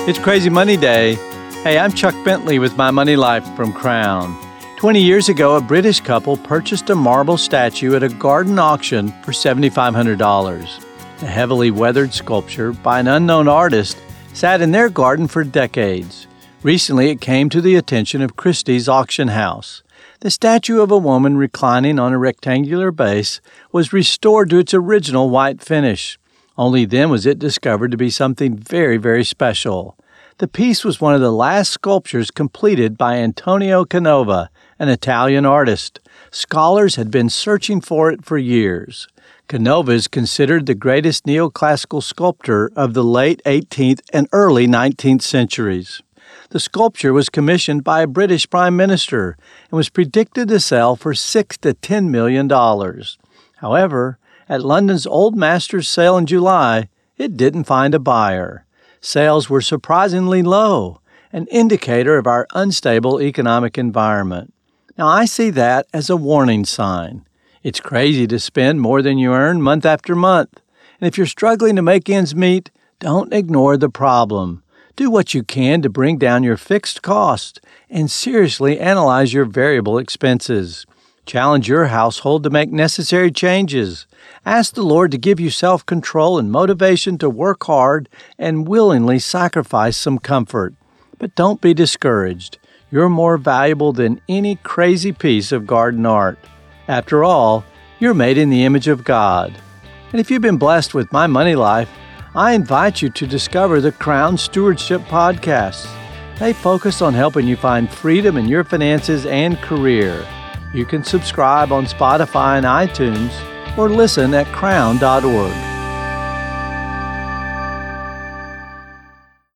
It's Crazy Money Day. Hey, I'm Chuck Bentley with My Money Life from Crown. 20 years ago, a British couple purchased a marble statue at a garden auction for $7,500. The heavily weathered sculpture by an unknown artist sat in their garden for decades. Recently, it came to the attention of Christie's auction house. The statue of a woman reclining on a rectangular base was restored to its original white finish. Only then was it discovered to be something very, very special. The piece was one of the last sculptures completed by Antonio Canova, an Italian artist. Scholars had been searching for it for years. Canova is considered the greatest neoclassical sculptor of the late 18th and early 19th centuries. The sculpture was commissioned by a British prime minister and was predicted to sell for $6 to $10 million. However, at London's Old Masters sale in July, it didn't find a buyer. Sales were surprisingly low, an indicator of our unstable economic environment. Now, I see that as a warning sign. It's crazy to spend more than you earn month after month. And if you're struggling to make ends meet, don't ignore the problem. Do what you can to bring down your fixed costs and seriously analyze your variable expenses. Challenge your household to make necessary changes. Ask the Lord to give you self-control and motivation to work hard and willingly sacrifice some comfort. But don't be discouraged. You're more valuable than any crazy piece of garden art. After all, you're made in the image of God. And if you've been blessed with My Money Life, I invite you to discover the Crown Stewardship podcasts. They focus on helping you find freedom in your finances and career. You can subscribe on Spotify and iTunes or listen at crown.org.